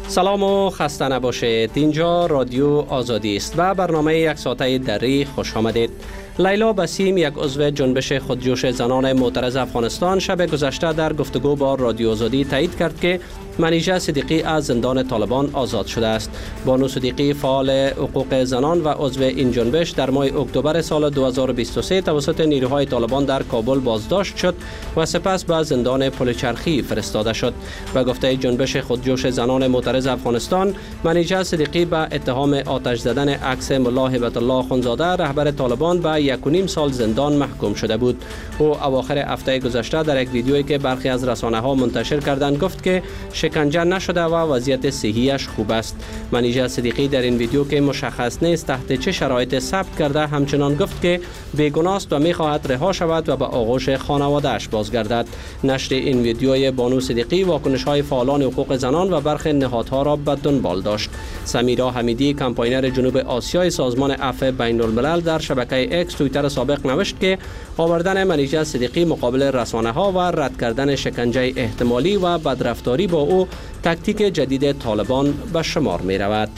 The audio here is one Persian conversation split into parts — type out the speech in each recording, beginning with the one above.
سلام و خسته نباشید. اینجا رادیو آزادی است و برنامه یک ساعته دری خوش آمدید. لیلا بسیم، یک عضو جنبش خودجوش زنان معترض افغانستان، شب گذشته در گفتگو با رادیو آزادی تایید کرد که منیژه صدیقی از زندان طالبان آزاد شده است. بانو صدیقی، فعال حقوق زنان و عضو این جنبش، در ماه اکتبر سال 2023 توسط نیروهای طالبان در کابل بازداشت شد و سپس به زندان پلچرخی فرستاده شد. به گفته جنبش خودجوش زنان معترض افغانستان، منیژه صدیقی به اتهام آتش زدن عکس ملا هیبت الله خونزاده رهبر طالبان به 1.5 سال زندان محکوم شده بود. او اواخر هفته گذشته در یک ویدیویی که برخی از رسانه‌ها منتشر کردند گفت که شکنجه نشده و وضعیت صحیش خوب است. منیژه صدیقی در این ویدیو که مشخص نیست تحت چه شرایط ثبت کرده، همچنان گفت که بیگناه است و می‌خواهد رها شود و به آغوش خانواده‌اش بازگردد. نشر این ویدیوی بانو صدیقی واکنش‌های فعالان حقوق زنان و برخی نهادها را به دنبال داشت. سمیرا حمیدی، کمپاینر جنوب آسیای سازمان عفو بین‌الملل، در شبکه اکس توییتر سابق نوشت که آوردن منیژه صدیقی مقابل رسانه‌ها و رد کردن شکنجه احتمالی و بدرفتاری با او تاکتیک جدید طالبان به شمار می رود.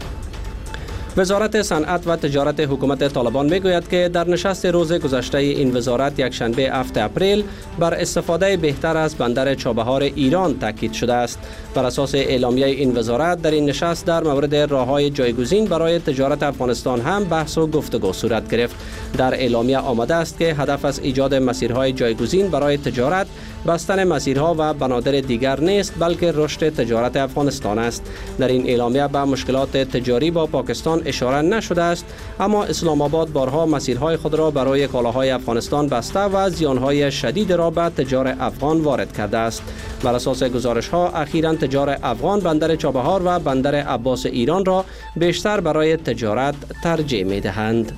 وزارت صنعت و تجارت حکومت طالبان می گوید که در نشست روز گذشته این وزارت یکشنبه 7 اپریل بر استفاده بهتر از بندر چابهار ایران تاکید شده است. بر اساس اعلامیه این وزارت در این نشست در مورد راه‌های جایگزین برای تجارت افغانستان هم بحث و گفتگو صورت گرفت. در اعلامیه آمده است که هدف از ایجاد مسیرهای جایگزین برای تجارت بستن مسیرها و بنادر دیگر نیست، بلکه رشد تجارت افغانستان است. در این اعلامیه به مشکلات تجاری با پاکستان اشاره نشده است، اما اسلام آباد بارها مسیرهای خود را برای کالاهای افغانستان بسته و زیانهای شدید را به تجار افغان وارد کرده است. بر اساس گزارش‌ها اخیراً تجار افغان بندر چابهار و بندر عباس ایران را بیشتر برای تجارت ترجیح می‌دهند.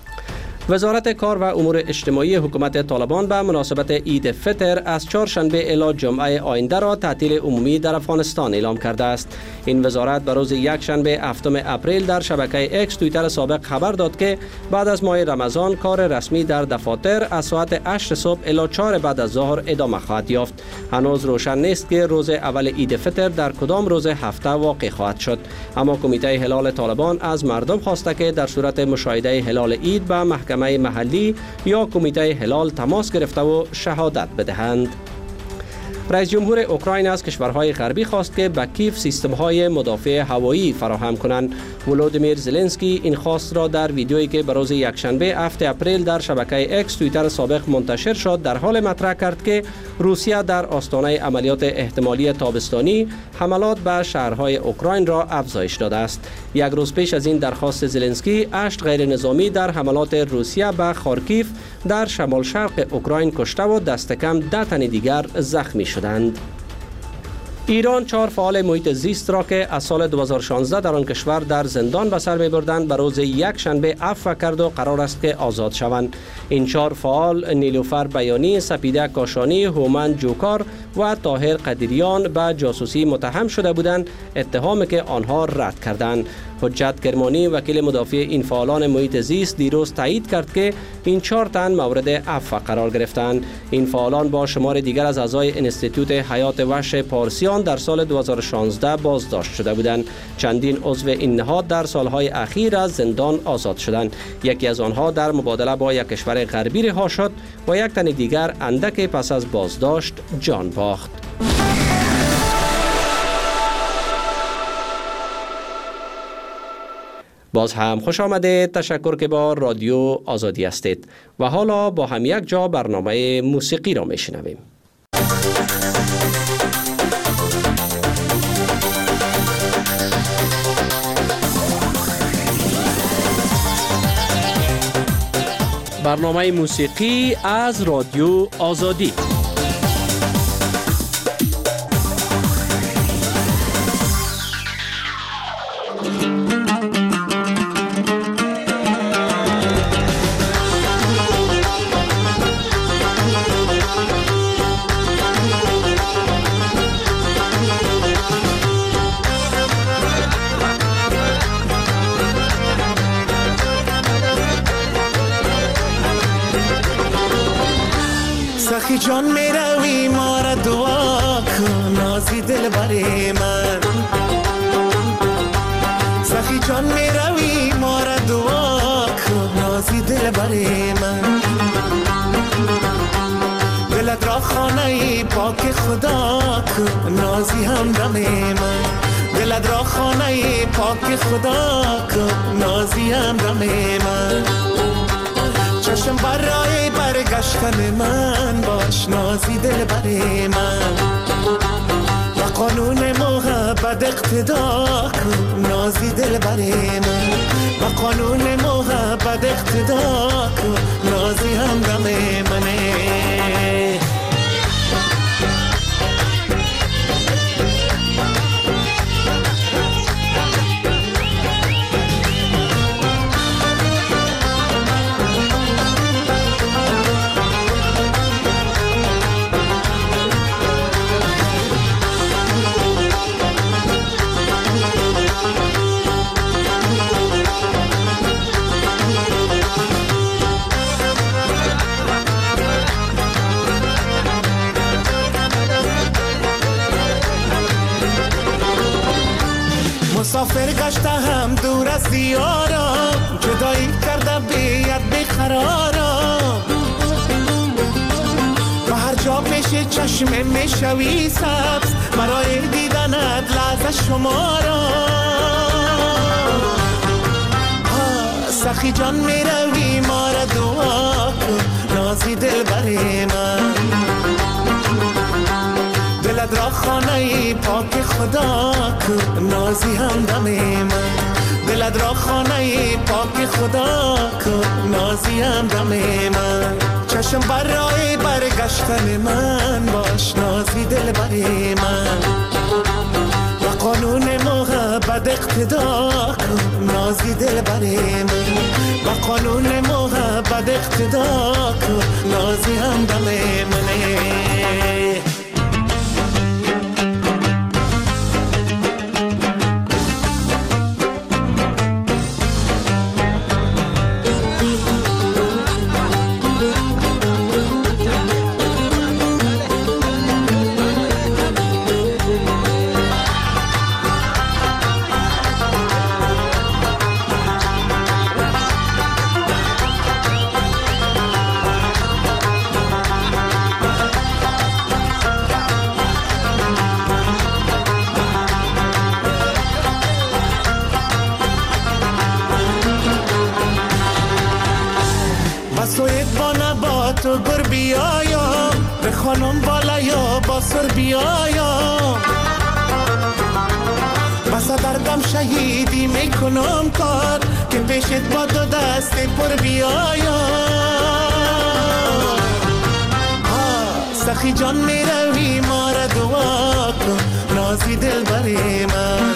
وزارت کار و امور اجتماعی حکومت طالبان به مناسبت عید فطر از چهارشنبه الی جمعه آینده را تعطیل عمومی در افغانستان اعلام کرده است. این وزارت به روز یکشنبه 7 اپریل در شبکه اکس توییتر سابق خبر داد که بعد از ماه رمضان کار رسمی در دفاتر از ساعت 8 صبح الی 4 بعد از ظهر ادامه خواهد یافت. هنوز روشن نیست که روز اول عید فطر در کدام روز هفته واقع خواهد شد، اما کمیته هلال طالبان از مردم خواسته که در صورت مشاهده هلال عید به محکمه محلی یا کمیته هلال تماس گرفته و شهادت بدهند. رئیس جمهور اوکراین از کشورهای غربی خواست که به کیف سیستم‌های مدافع هوایی فراهم کنند. ولودیمیر زلنسکی این خواست را در ویدیویی که به روز یکشنبه 7 اپریل در شبکه اکس توییتر سابق منتشر شد در حال مطرح کرد که روسیه در آستانه عملیات احتمالی تابستانی حملات به شهرهای اوکراین را افزایش داده است. یک روز پیش از این درخواست زلنسکی، 8 غیر نظامی در حملات روسیه به خارکیف در شمال شرق اوکراین کشته و دست کم 10 تن دیگر زخمی شدند. ایران 4 فعال محیط زیست را که از سال 2016 در آن کشور در زندان به سر می‌بردند به روز یکشنبه عفو کرد و قرار است که آزاد شوند. این 4 فعال نیلوفر بیانی، سپیده کاشانی، هومن جوکار و طاهر قدیریان به جاسوسی متهم شده بودند، اتهامی که آنها رد کردند. حجت کرمانی، وکیل مدافع این فعالان محیط زیست، دیروز تایید کرد که این 4 تن مورد عفو قرار گرفتند. این فعالان با شمار دیگر از اعضای انستیتوت حیات وحش پارسیان در سال 2016 بازداشت شده بودند. چندین عضو این نهاد در سالهای اخیر از زندان آزاد شدند. یکی از آنها در مبادله با یک کشور غربی رها شد و یک تن دیگر اندک پس از بازداشت جان باخت. باز هم خوش آمدید. تشکر که با رادیو آزادی هستید و حالا با هم یک جا برنامه موسیقی را میشنویم. برنامه موسیقی از رادیو آزادی. سخی جان میروی ما را دعا کن نازی دل بری من جان می روی ما را دعا کن نازی دل بری من دلت را خانه پاک خدا کن نازی همدم من دلت را خانه پاک خدا کن نازی همدم من چشم برای برگشتن من باش نازی دل بری من و قانون محبت اقتدا کن نازی دل بری من و قانون محبت اقتدا کن نازی همدم منه مسافر گشتم دور از دیارم جدایی کردم بیاد بقرارم و هر جا میشه چشم میشوی سبز برای دیدنت لحظه شمارم سخی جان میروی ما را دعا کن نازی دل بری من دلت را خانه پاک خدا کن نازی همدم من دلت را خانه پاک خدا کن نازی همدم من چشم برای برگشتن من باش نازی دل بری من و قانون محبت اقتدا کن نازی دل بری من و قانون محبت اقتدا کن نازی همدم منه تو گر بیایم به خانم بالا یا با سر بیایم بسا دردم شهیدی میکنم کار که پیشت با دو دست پر بیایم سخی جان میروی ما را دعا کن نازی دل بری من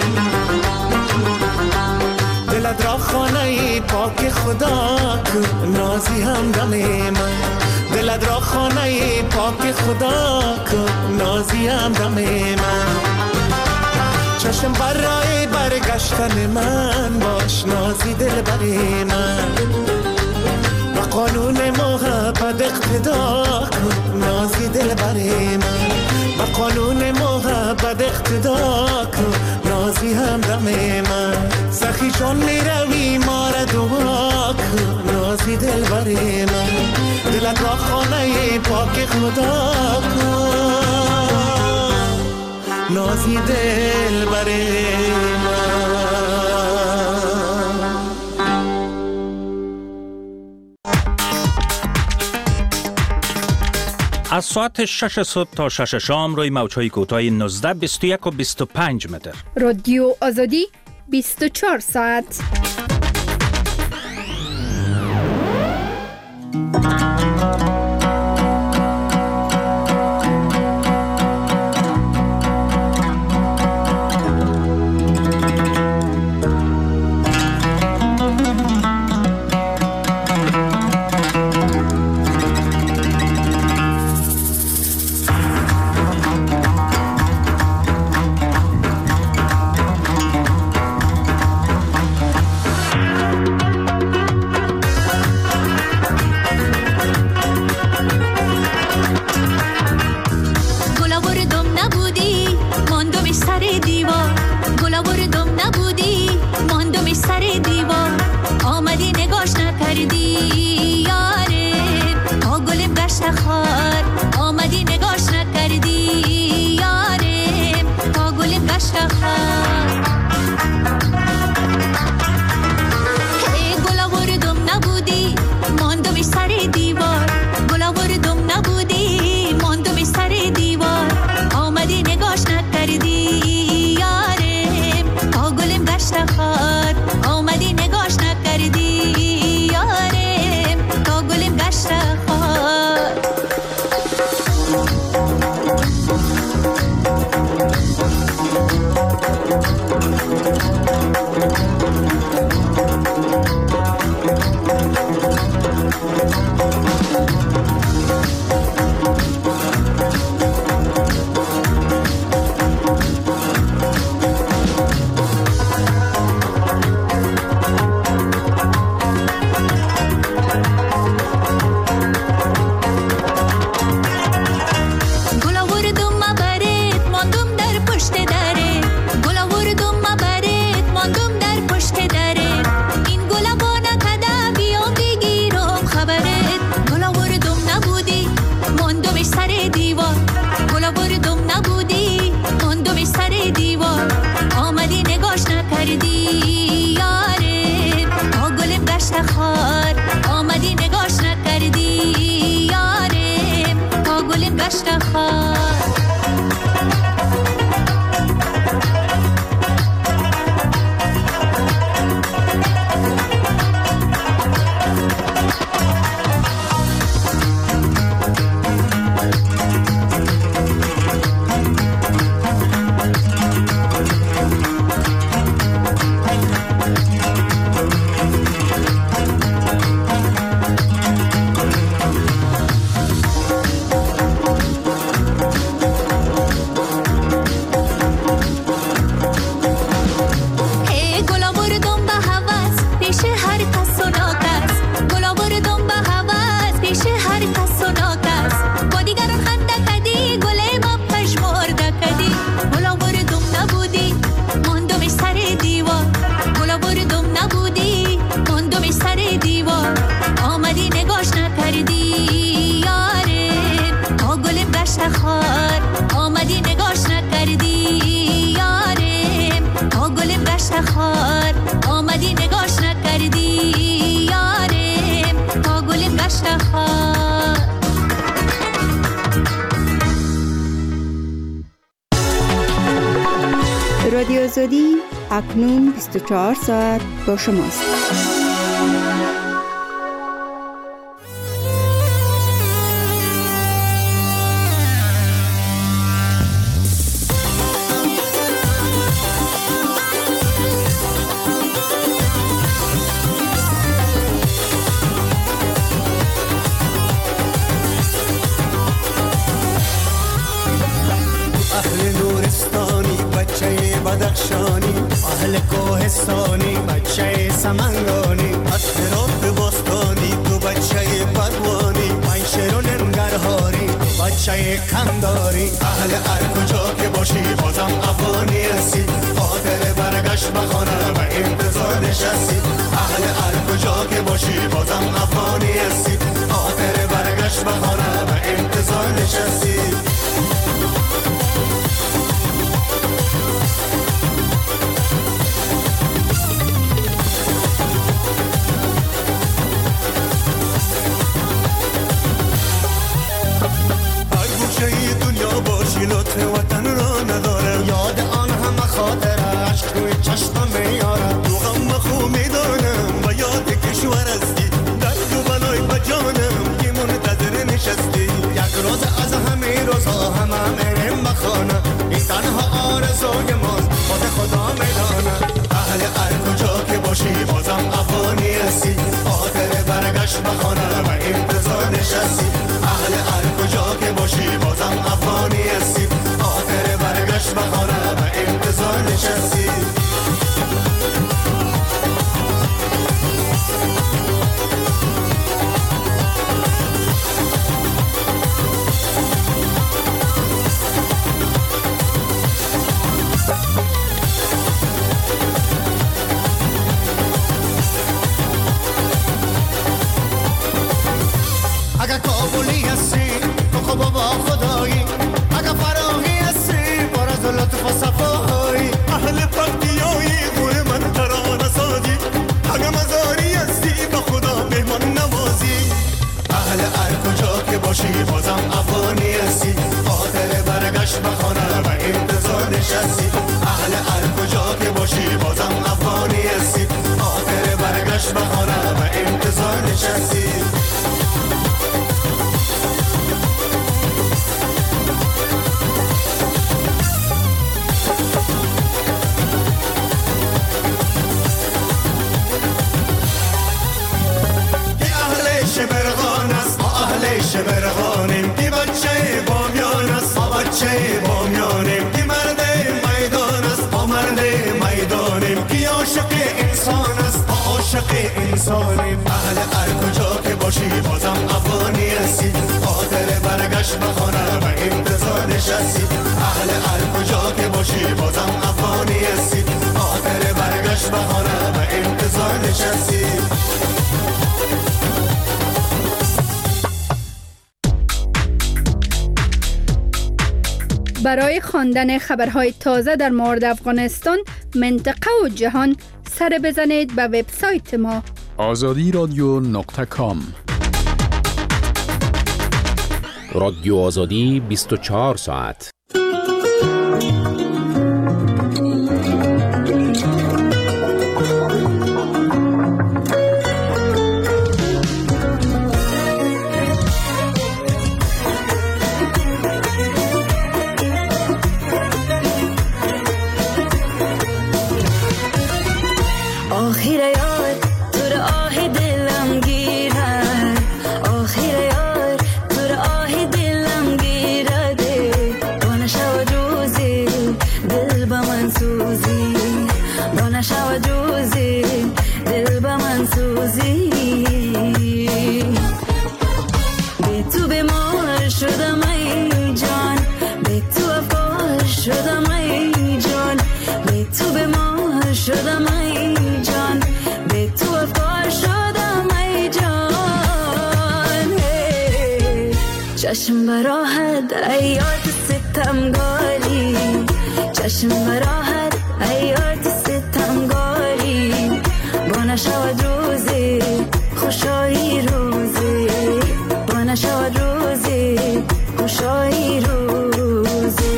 دلت را خانه پاک خدا کن نازی همدم من دلت را خانه پاک خدا کن نازی همدم من چشم برای برگشتن من باش نازی دل بری من و قانون محبت اقتدا کن نازی دل بری من و قانون محبت اقتدا کن نازی همدم من سخی چون میروی ما را دعا کن نازی دل بری من دلت را خانه پاک خدا کن نازی دل بری من از ساعت 6 صبح تا 6 شام روی موج‌های کوتاه 19 21 و 25 متر رادیو آزادی 24 ساعت رادیو آزادی اکنون 24 ساعت با شماست. اهل کوهستانی بچه سمنگانی از هرات بستانی تو بچه پروانی من شیرون ننگرهاری بچه کمداری اهل هر کجا که باشی بازم افغانی هستی خاطر برگشت بخانه و انتظار نشستی اهل هر کجا که باشی بازم افغانی هستی خاطر برگشت بخانه و انتظار نشستی لطف وطن را نداره یاد آن همه خاطره عشق روی چشمم میاره تو غم خو میدانم و یاد کشور هستی درد و بلای بجانم که منتظر نشستی یک روز از همه روزها همه میریم بخانه این تنها آرزوی ماست خود خدا میدانه اهل هر کجا که باشی بازم افغانی هستی خاطر برگشت بخانه و انتظار نشستی اهل هر کجا که باشی بازم افغانی هستی خاطر برگشت بخانه و انتظار نشستی همیشه برهانیم که بچه بامیان است ما بچه بامیانیم که مرد میدان است ما مرد میدانیم که عاشق انسان است ما عاشق انسانیم اهل هر کجا که باشی بازم افغانی هستی خاطر برگشت به خانه و انتظار نشستی اهل هر کجا که باشی بازم افغانی هستی خاطر برگشت به خانه و انتظار نشستی. برای خواندن خبرهای تازه در مورد افغانستان، منطقه و جهان سر بزنید به وبسایت ما azadiradyo.com. رادیو آزادی 24 ساعت. چشم براحت ایاد ستمگاری، چشم براحت ایاد ستمگاری، با نشود روزی خوشایی روزی، با نشود روزی خوشایی روزی.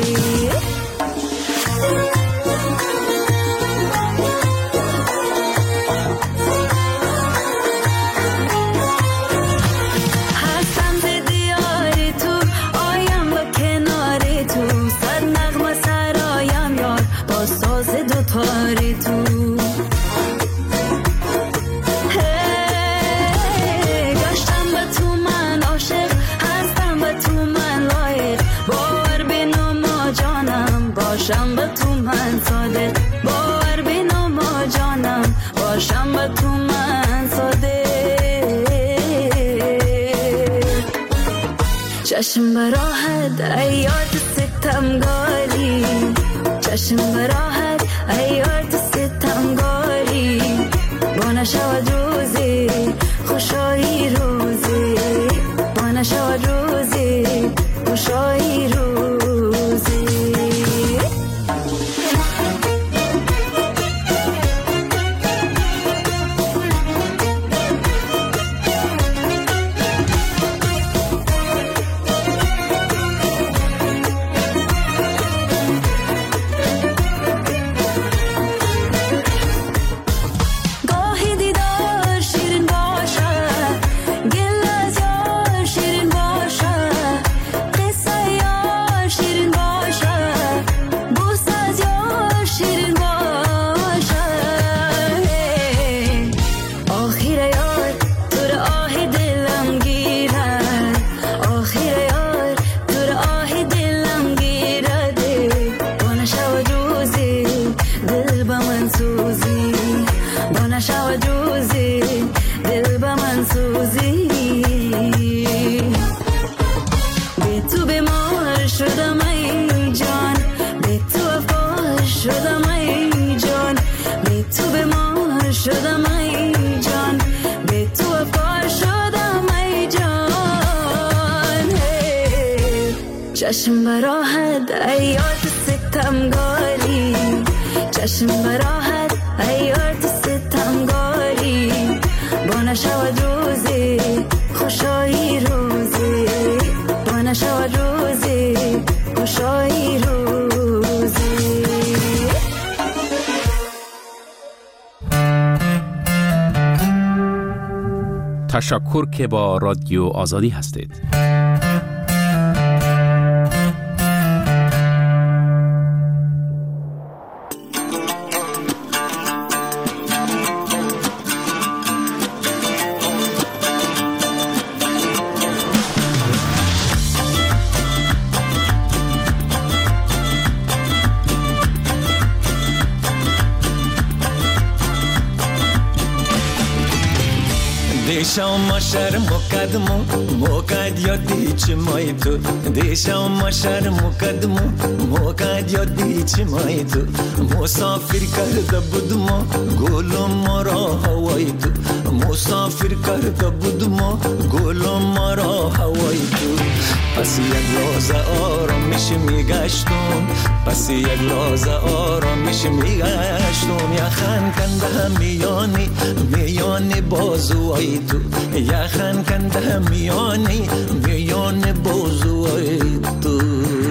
باشم با تو من صادق، باور بینو ما جانم، باشم با تو من صادق. چشم براحت ایاد ستمگاری، چشم براحت ایاد ستمگاری، با نشود روزی خوشایی روزی، با نشود روزی خوشایی روزی. چشم براحت ایاد ستمگاری، چشم براحت ایاد ستمگاری، با نشود روزی خوشایی روزی، با نشود روزی خوشایی روزی. تشکر که با رادیو آزادی هستید. دیشم ماشر مقدمو موقد یادی چی مای تو دیشم ماشر مقدمو موقد یادی چی مای تو مسافر کرده بودم گلم مرا هوای تو مسافر کرده بودم گلم مرا هوای تو پس یک لحظه آرامش میگشتم پس یک لحظه آرامش میگشتم یخن کنده میانی بازوهای تو یخن کنده میانی بازوهای تو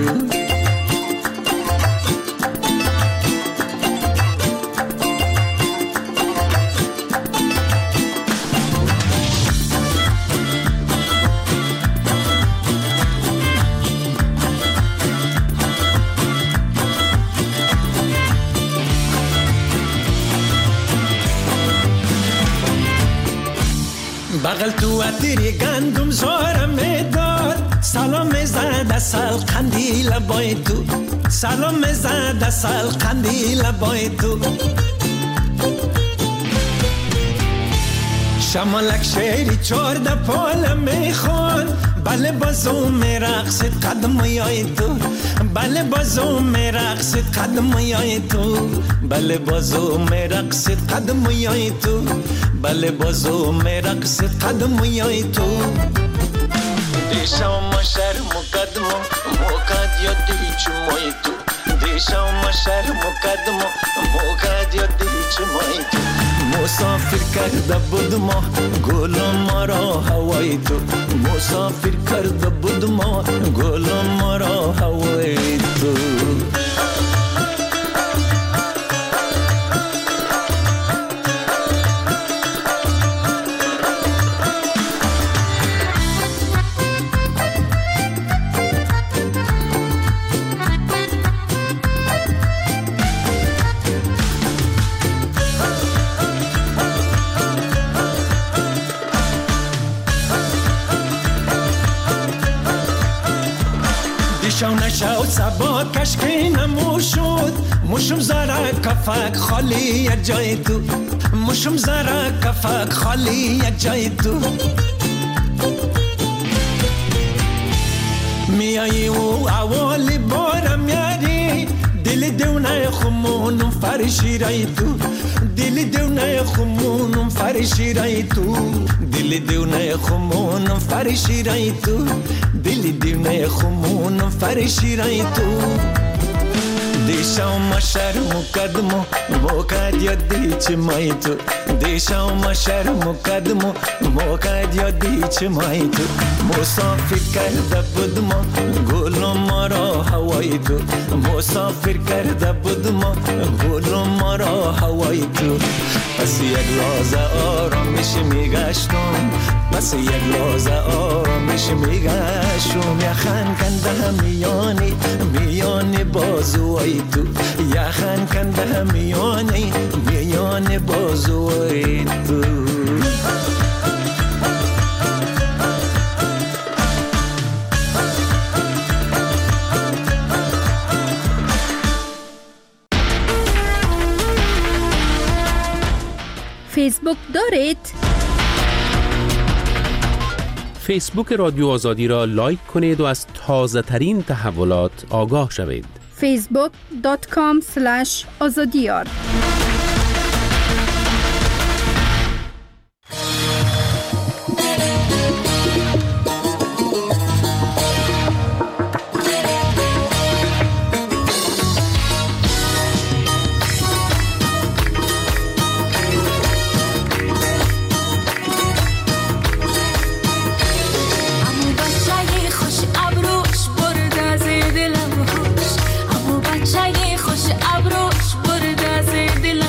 بغل تو عطری گندم زارم میداد سلام زده سال قندیل بای تو سلام زده سال قندیل بای تو شمالک شیری 14 پال میخوان بله بازو میرقصد قدم یای تو بله بازو میرقصد قدم یای تو بله بازو میرقصد قدم یای تو بله بازو میرقصد قدم یای تو دیشم ماشر مقدمو موقد یادی چمای تو دیشم ماشر مقدمو موقد یادی چمای تو مسافر کرده بودم گلم مرا هوای تو مسافر کرده بودم گلم مرا هوای تو شو نشود سبا کشکی نموشود مشم زره کفک خالی یک جای تو مشم زره کفک خالی یک جای تو میایی و اولی بارم یاری دل دونه خمونم فرشی رای تو دل دونه خمونم فرشی رای تو دل دونه خمونم فرشی رای تو دل دونه خمونم فرشی رای تو دیشم ماشر مقدمو موقد یادی چمای تو دیشم ماشر مقدمو موقد یادی چمای تو مسافر کرده بودم گلم مرا هوای تو مسافر کرده بودم گلم مرا هوای تو پس یک لحظه آرامش میگشتم پس یک لحظه آرامش میگشتم یخن کنده میانی بازوهای تو یخن کنده میانی بازوهای تو فیسبوک دارید؟ فیسبوک رادیو آزادی را لایک کنید و از تازه ترین تحولات آگاه شوید. facebook.com/azadiyar خوش ابروش برده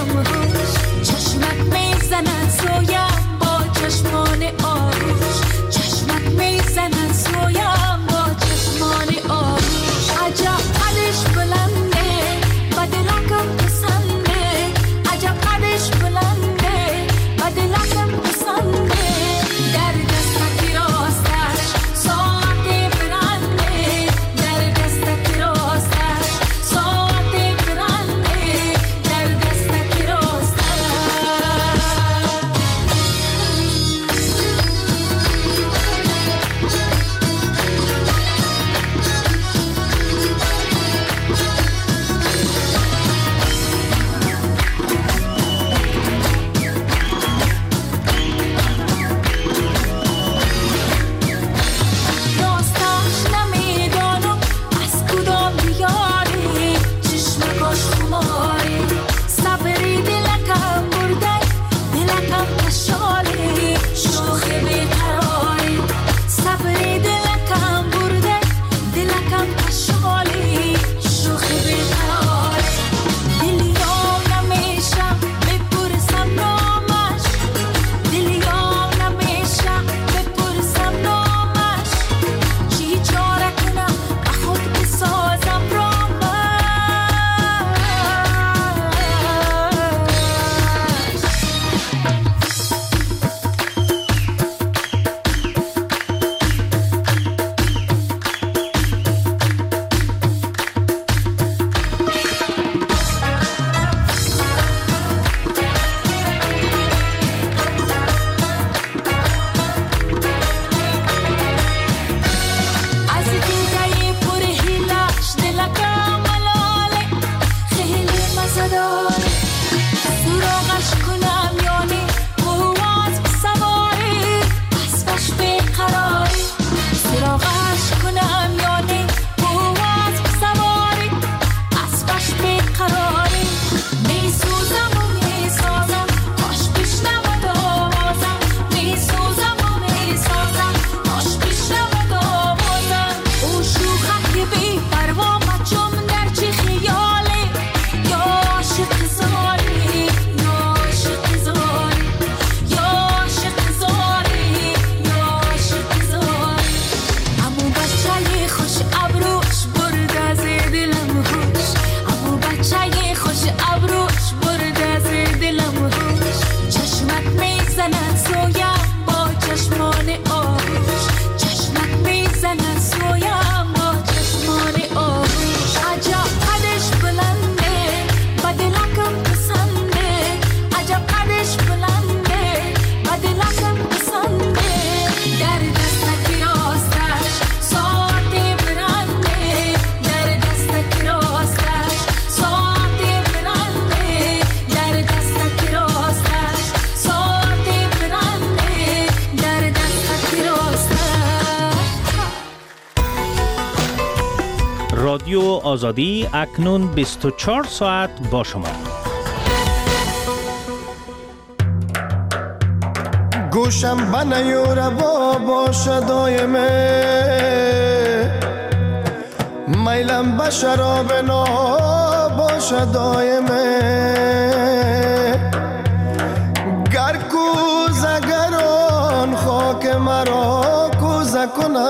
رادیو آزادی اکنون 24 ساعت با شما. گوشم بنیور باشه دایمه، میلم به شراب نا باشه دایمه، گر کوزه گران خاک مرا کوزه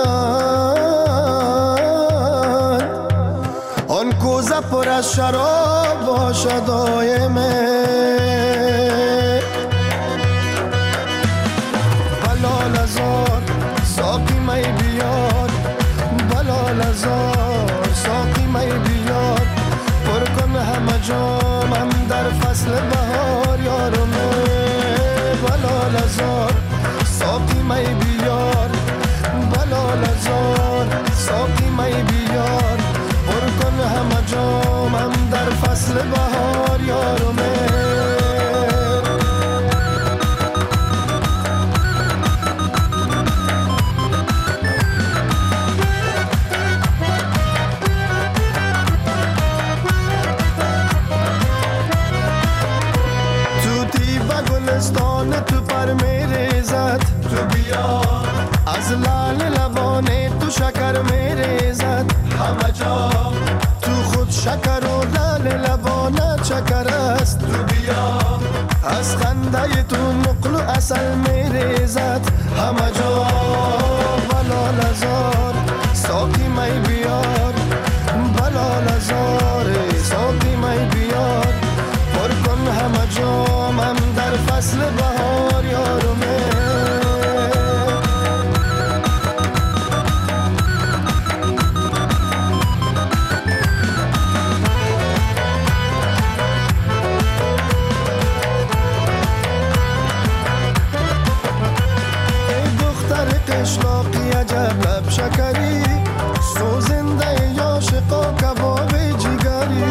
کنند، آن کوزه پر از شراب باشه دایمه. بلال ازار ساقی می بیار، بلال ازار ساقی می بیار، پر کن همه جامم در فصل بهار یارمه. بلال ازار ساقی می بیار، بلال ازار ساقی می بیار، پر کن همه جامم در فصل بهار یارمه. تو پر میریزد تو بیا، از لال لبانه تو شکر میریزد همه جا، تو خود شکر و لال لبانه شکر است تو بیا، از خنده تو نقل و عسل میریزد همه جا. بلال ازار ساقی می بیار، بلال ازار ساقی می بیار، پر کن همه جامم در فصل بهار یارمه. ای دختر قشلاقی عجب لب شکری، سوزنده عاشقا کباب جگری،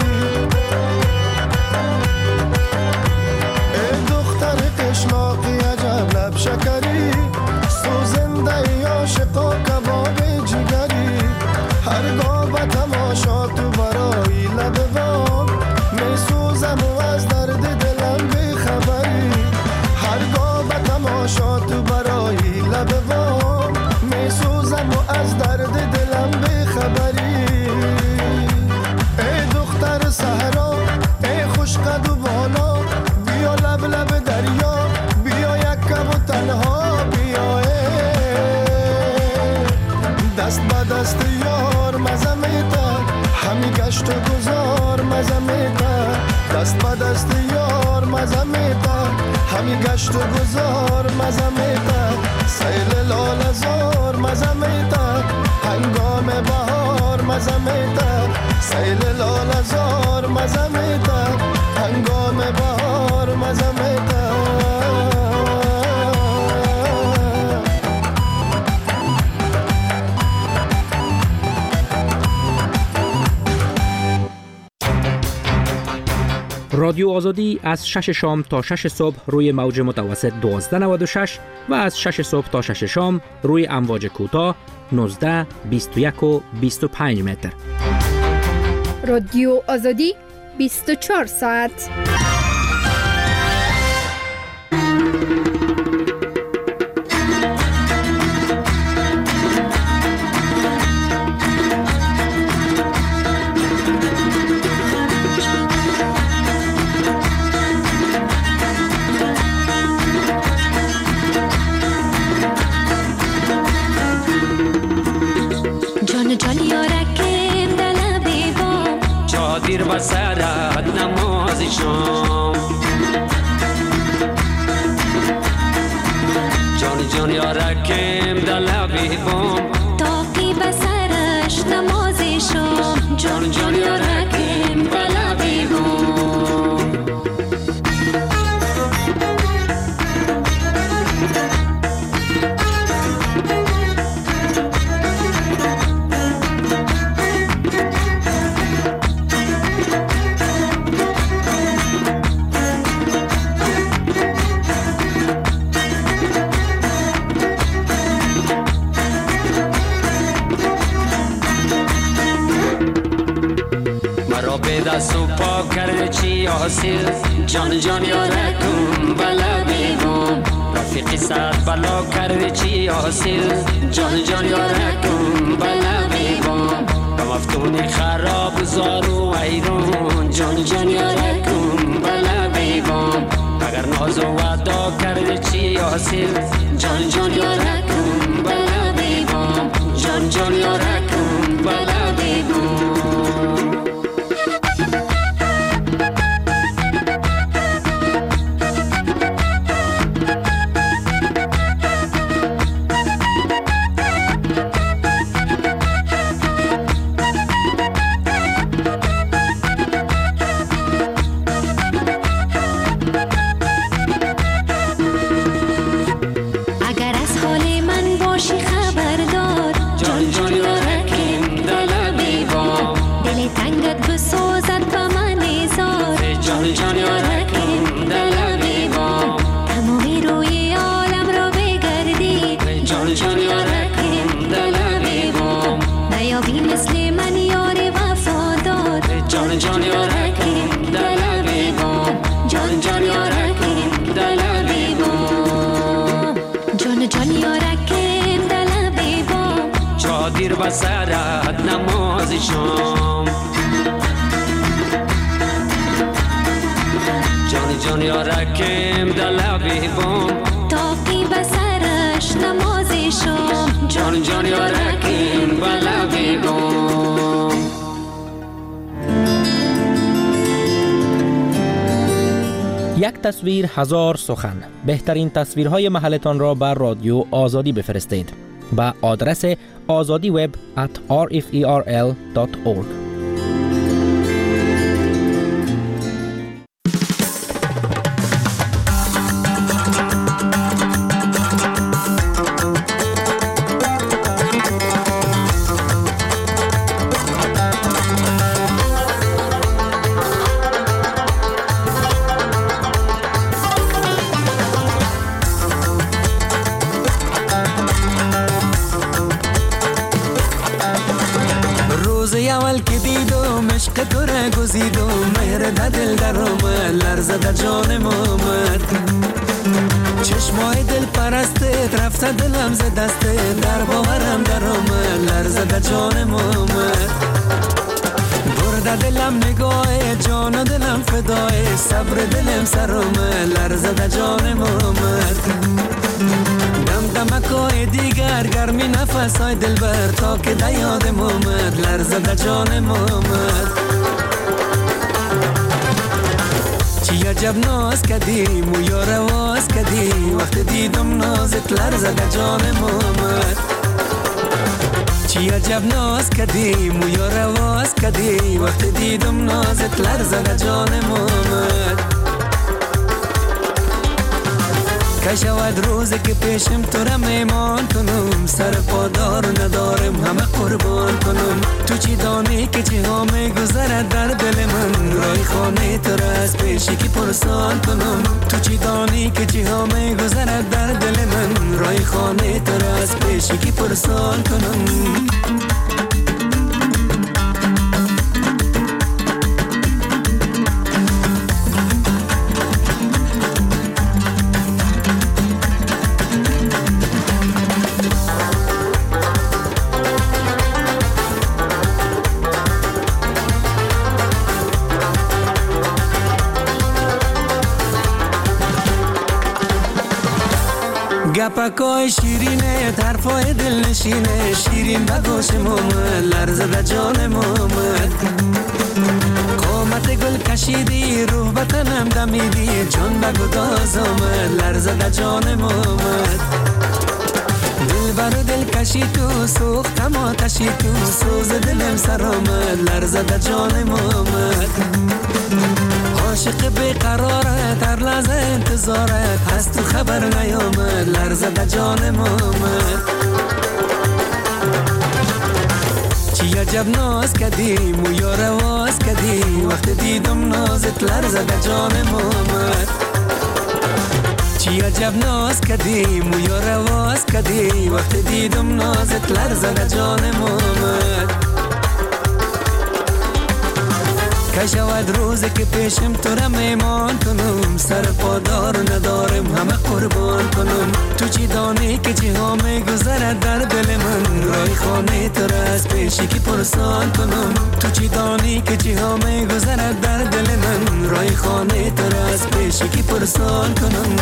قشلاقی عجب لب شکری، سوزنده عاشقا کباب جگری، هرگاه به تماشا تو برای لب وام می سوزم و از درد دلم بی خبری، هرگاه به تماشا تو برای لب وام می سوزم و از درد دلم بی خبری. ای دختر صحرا ای خوش قد و بالا، بیا لب لب دریا، بیا یک کم و تنها بیا، دست به دست یار مزه میده، همی گشت و گذار مزه میده، دست به دست یار مزه میده، همی گشت و گذار مزه میده، سیل لال زار مزه میده، هنگام بهار مزه میده، سیل لال زار مزه میده، هنگام بهار مزه میده. رادیو آزادی از 6 شام تا 6 صبح روی موج متوسط 1296 و از 6 صبح تا 6 شام روی امواج کوتاه 19، 21 و 25 متر. رادیو آزادی 24 ساعت. دیر و سرد نماز شام، جان جان یارکم دلبی بام، تاقی بسرش نماز شام، جان جان یارکم دلبی بام. به دست و پا کرده چی حاصل جان جان یارکم بلا بیگم رفیقی صد بلا کرده چی حاصل جان جان یارکم بلا بیگم مفتون خراب زارو ایرون جان جان یارکم بلا بیگم اگر ناز و وعدا کرده چی حاصل جان جان یارکم بلا بیگم جان جان یارکم بلا بیگم دیر بسرت نماز شام جان جان یارکم دلبی بام تاقی بسرش نماز شام جان جان یارکم بلبی بام یک تصویر هزار سخن. بهترین تصویرهای محلتان را بر رادیو آزادی بفرستید با آدرس azadiweb@rferl.org. گزیدم مهر دل در اومد لرزه در جانم اومد چشمای دل پرستت رفته دلم ز دستت در باورم در اومد لرزه در جانم اومد برده دلم نگاه جان و دلم فدای صبر دلم سر اومد لرزه در جانم اومد دمکای دیگر گرمی نفسای دل بر تا که در یادم اومد لرزه در جانم اومد چی عجب ناز کدی مویا رواز کدی وقت دیدم نازت لرزه در جانم اومد چی عجب ناز کدی مویا رواز کدی وقت دیدم نازت لرزه در جانم اومد که شود روزی که پیشم تو را میمان کنم سر پادار ندارم همه قربان کنم تو چی دانی که چی ها میگذرد در دل من رای خانه تو را از پیشی که پرسان کنم تو چی دانی که چی ها میگذرد در دل من رای خانه تو را از پیشی که پرسان کنم گپکای شیرینه طرفای دل نشینه شیرین بگوشم اومد لرزه در جانم اومد قامت گل کشیدی روح بتنم دمیدی چون بگو داز اومد لرزه در جانم اومد دل بر دل کشی تو سوختم آتشی تو سوز دلم سر اومد لرزه در جانم اومد عاشق بیقرارت هر لحظه انتظارت هست تو خبر نیامد لرزه در جانم اومد چی عجب ناز کدی مویا رواز کدی وقت دیدم نازت لرزه در جانم اومد چی عجب ناز کدی مویا رواز کدی وقت دیدم نازت لرزه در جانم اومد که شود روزی که پیشم تو را میمان کنم، سر پادار ندارم همه قربان کنم. تو چی دانی که چی ها میگذرد در دل من، رای خانه تو را از پیشی که پرسان کنم. تو چی دانی که چی ها میگذرد در دل من، رای خانه تو را از پیشی که پرسان کنم.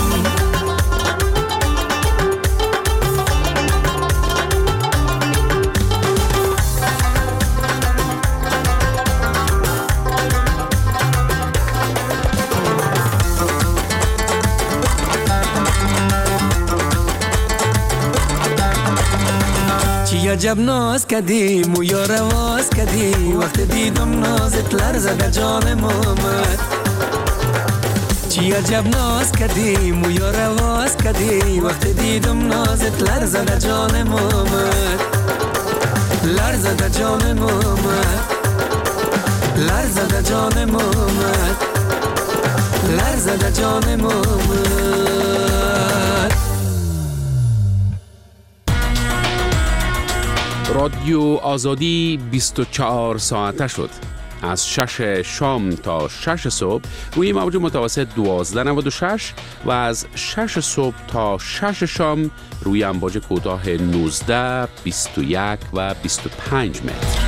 عجب ناز کردی مویا رواز کردی، وقت دیدم نازت لرزه در جانم آمد. چی عجب ناز کردی مویا رواز کردی، وقت دیدم نازت لرزه در جانم آمد. لرزه در جانم آمد، لرزه در جانم آمد، لرزه در جانم آمد. رادیو آزادی 24 ساعته شد. از 6 شام تا 6 صبح روی موج متوسط 1296 و از 6 صبح تا 6 شام روی امواج کوتاه 19، 21 و 25 متر.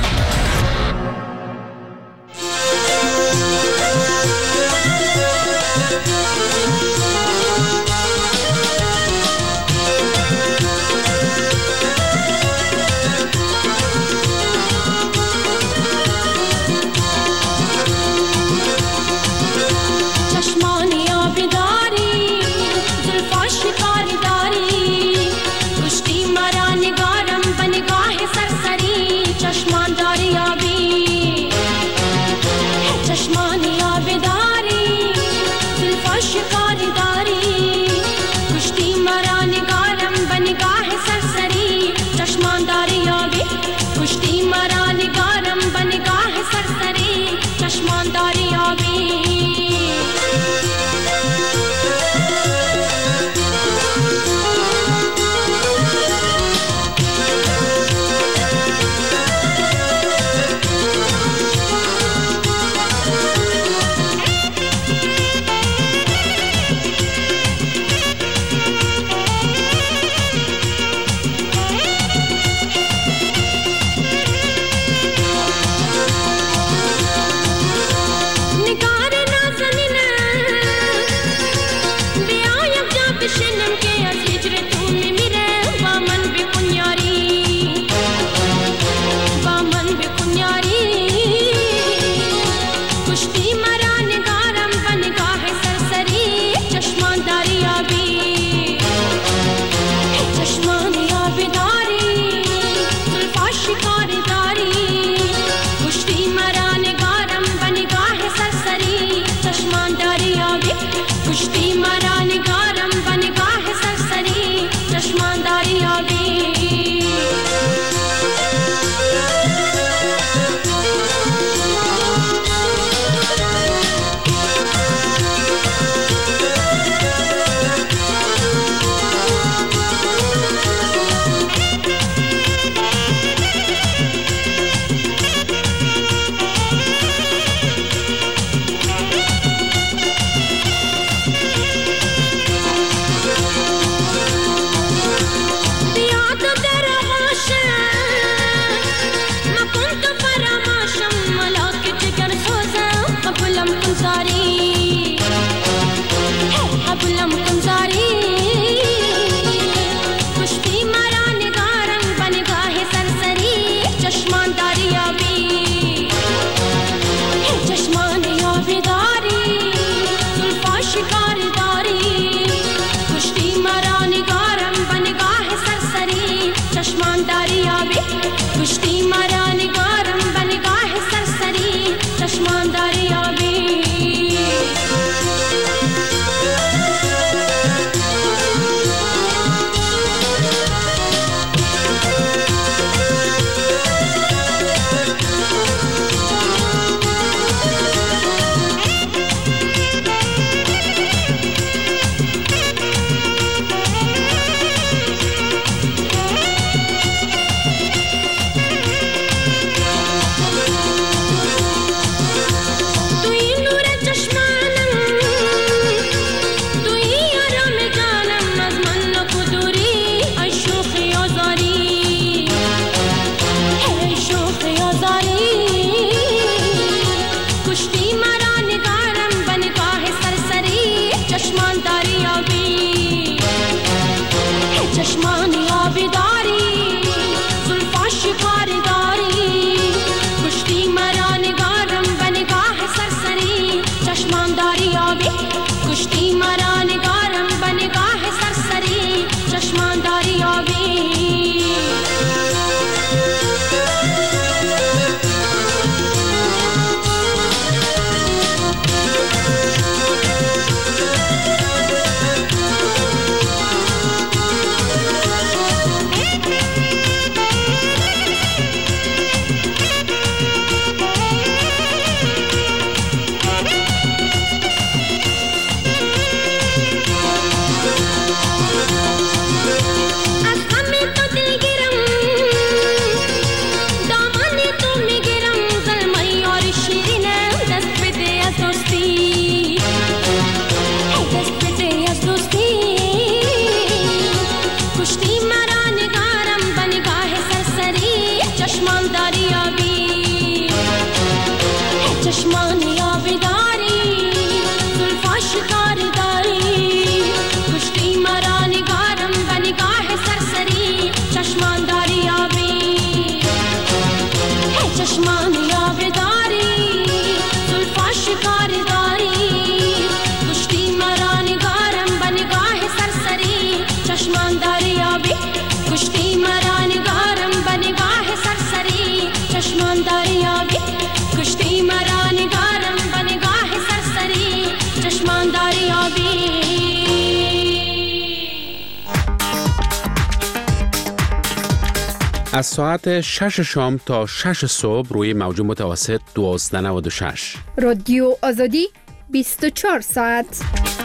از ساعت 6 شام تا 6 صبح روی موج متوسط 1296. رادیو آزادی 24 ساعت.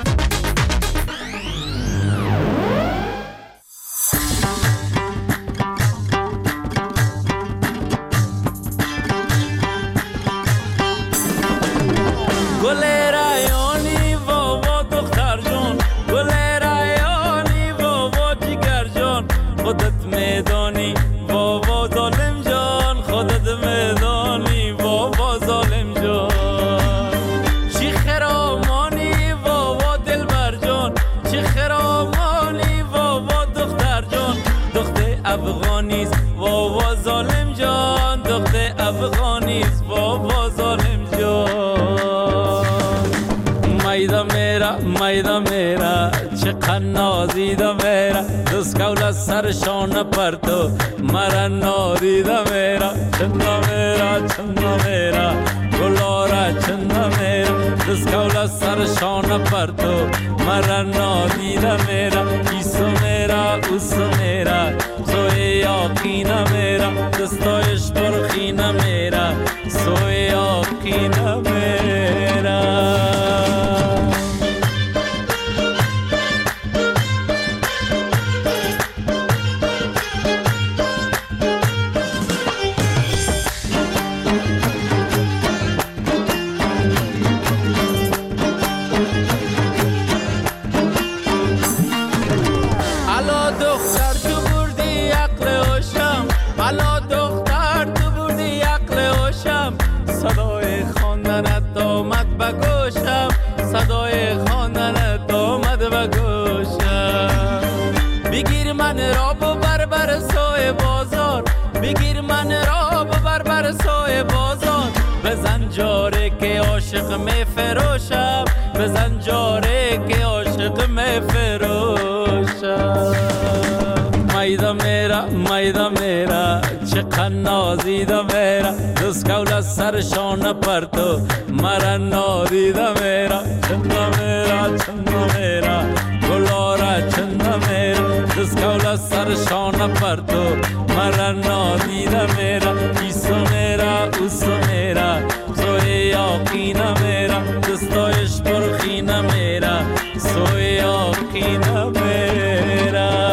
گل رایانی بابا دختر جان، گل رایانی بابا جگر جان، خودت میدانی بابا ظالم جان، خودت میدانی بابا ظالم جان. چی خرامانی بابا دلبر جان، چی خرامانی بابا دختر جان، دختر افغانیست بابا ظالم جان، دختر افغانیست بابا ظالم جان. میدا میرا چقدر نازیده میرا، دوست کول سرشان پرتو مرا نادیده میرا. چندا میرا گلارا چندا میرا، دوست کول سرشان پرتو مرا نادیده میرا. ایسو میرا اوسو میرا سوی یاقینا میرا، دستایش برخینا میرا سوی یاقینا میرا. صدای خواندنت آمد به گوشم، صدای خواندنت آمد به گوشم. بگیر من را ببر سوی بازار، بگیر من را ببر سوی بازار. بزن جاره که عاشق می فروشم، بزن جاره که عاشق می فروشم. میدا میرا چقدر نازیده میرا، دوست کول سرشان پرتو مرا نادیده میرا. چندا میرا گلارا چندا میرا، دوست کول سرشان پرتو مرا نادیده میرا. ایسو میرا اوسو میرا سوی یاقینا میرا، دستایش برخینا میرا سوی یاقینا میرا.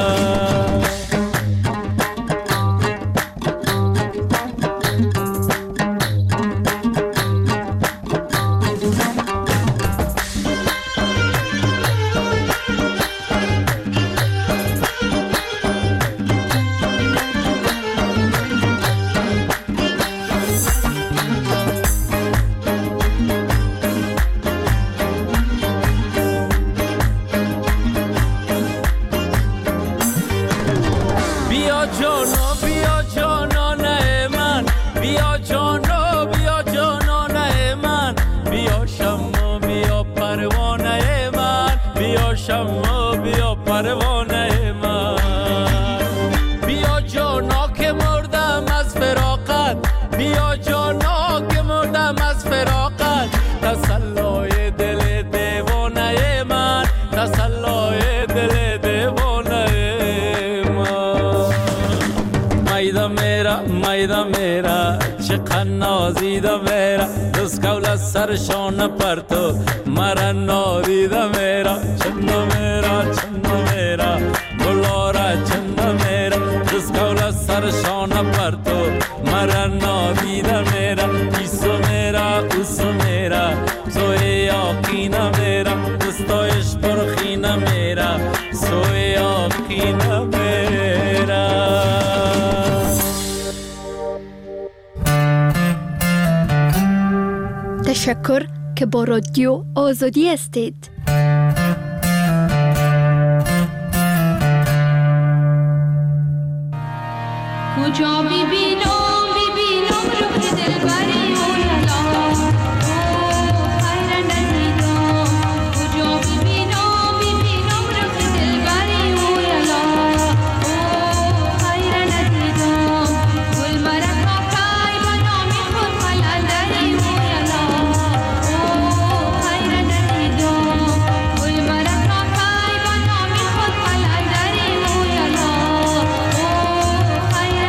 شما بیا پروانه من، بیا جانا که مردم از فراقت، بیا جانا که مردم از فراقت. تسلای دل دیوانه من، تسلای دل دیوانه من. میدا میرا چقدر نازیده میرا، دوست کول سرشان پرتو مرا نادیده میرا. چندا میرا گلارا چندا میرا، دوست کول سرشان پرتو مرا نادیده میرا. ایسو میرا اوسو میرا سوی یاقینا میرا، دستایش برخینا میرا سوی یاقینا میرا. تشکر که با رادیو آزادی هستید. کجا ببینم رخ دلبری و لالا، خیر ندیدم. کجا ببینم رخ دلبری و لالا، خیر ندیدم. گل مرا کای با نام خود قلندری و لالا، خیر ندیدم. گل مرا کای با نام خود قلندری و لالا، خیر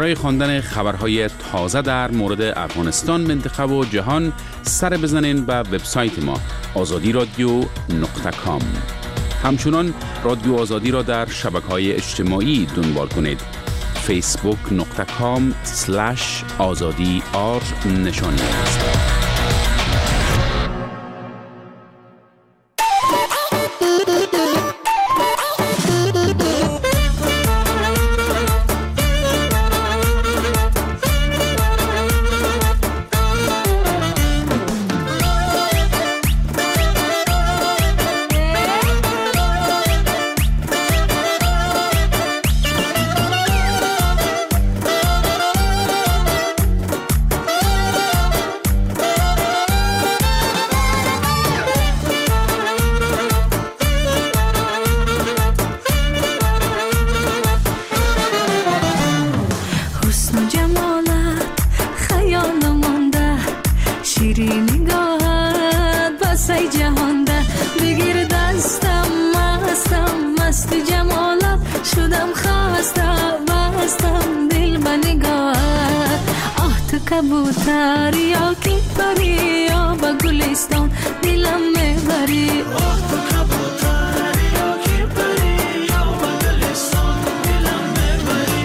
برای خواندن خبرهای تازه در مورد افغانستان، منطقه و جهان سر بزنین به وبسایت ما azadi.radio.com. همچنان رادیو آزادی را در شبکه‌های اجتماعی دنبال کنید. facebook.com/azadi_r نشانی است. کبوتر یا کی پری یا با گلستان دلم میبری تو کبوتر یا کی پری یا با گلستان دلم میبری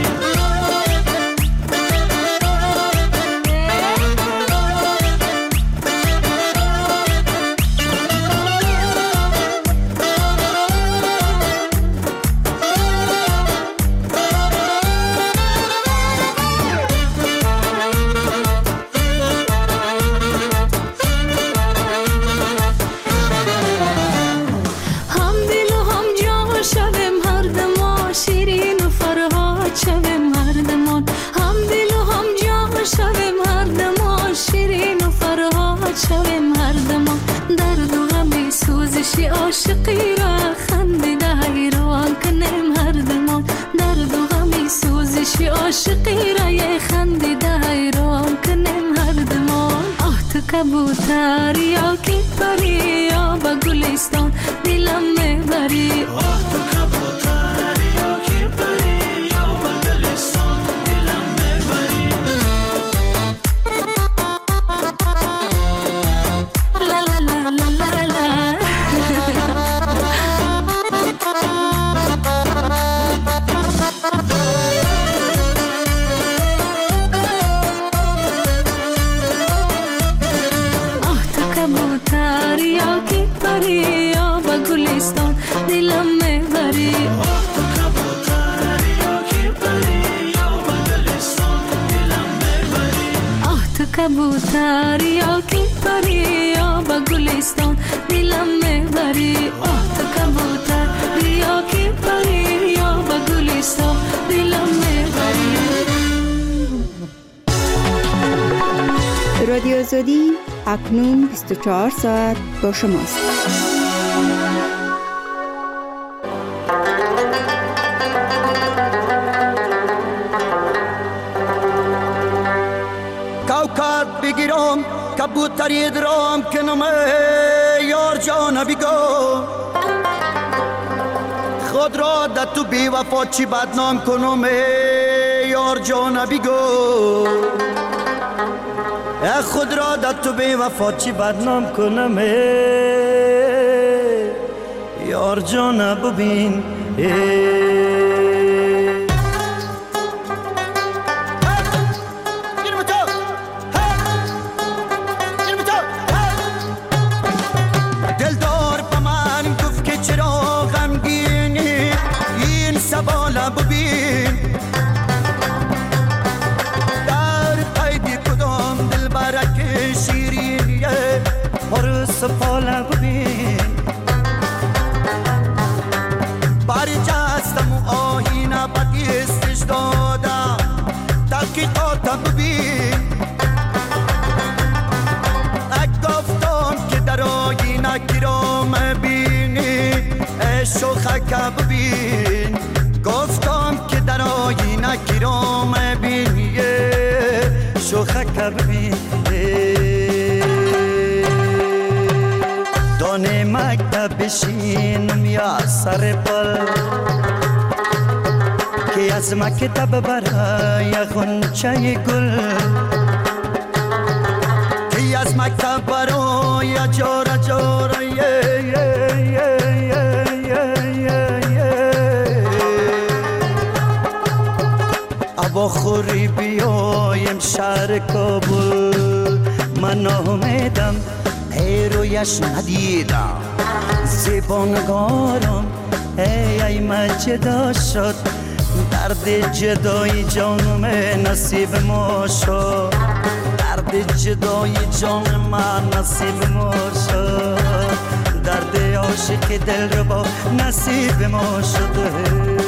عاشقی را خندیده حیران کنیم هر دمان درد و غمی سوزشی عاشقی را یه خندیده حیران کنیم هر دمان تو کبوتر یا کی پری یا با گلستان دلم میبری تو کبوتر یا کی پری یا با گلستان دلم میبری لا لا لا لا لا لا یا با گلستان دلم میبری تو کبوتر یا کی پری یا با گلستان دلم میبری تو کبوتر یا کی پری یا با گلستان دلم میبری تو کبوتر یا کی پری یا با گلستان دلم میبری. رادیو آزادی اکنون 24 ساعت با شماست. کوکب بگیرم کبوتری درام کنم یار جان بگو خود را در تو بی وفا چی بدنام کنم یار جان بگو خود را در تو بی وفا چی بدنام کنم یار جان ببین دلدار با من گفت که چرا غمگینی این سوالا ببین سفاله ببین برجستم و آینه بدیستش دادم تحقیقاتم ببین گفتم که در آینه گرام بینی شوخک ببین گفتم که در آینه گرام بینی شوخک ببین دانه مکتب بشینم یا سر پل که از مکتب برای غنچه گل کی از مکتب برای جاره جاره ابا خوری بیایم شهر کابل من آمدم پیرویش ندیدم زبانگارم ای مجدا شد درد جدای جانم نصیب ما شد درد جدای جان من نصیب ما شد درد عاشق دل رو با نصیب ما شد